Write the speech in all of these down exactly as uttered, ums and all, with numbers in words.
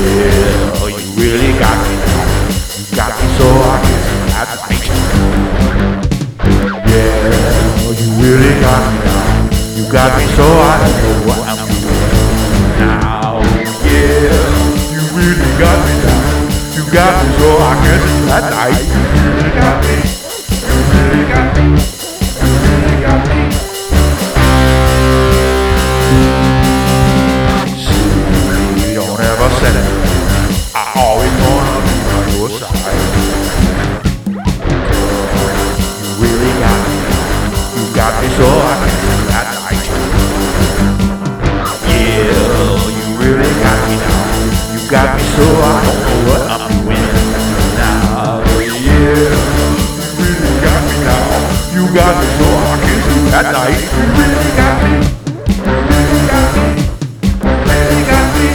Yeah, you really got me now. You got me so I can see at night. Yeah, you really got me now. You got me so I don't know what I'm doing now. Yeah, you really got me now. You got me so I can see at night. You really got me. You really got me. You really got me. See, don't ever say it. I always wanna be on your side. You really got me. You got me so I can sleep at night. Yeah, you really got me now. You got me so I don't know what I'm doing now. Yeah, you really got me now. You got me so I can sleep at night. You really got me. You really got me. You really got me.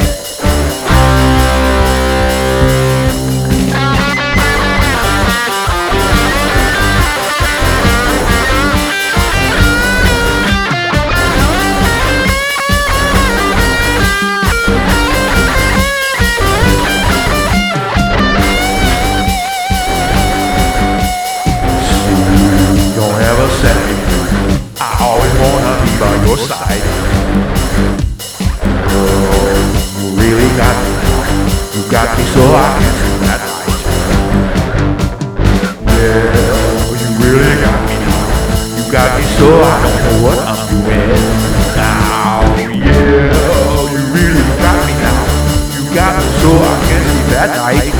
Don't ever say I always wanna be by your side. Oh, you really got me now. You got me so I can sleep at night. Yeah, you really got me now. You got me so I don't know what I'm doing now. Yeah, you really got me now. You got me so I can sleep at night.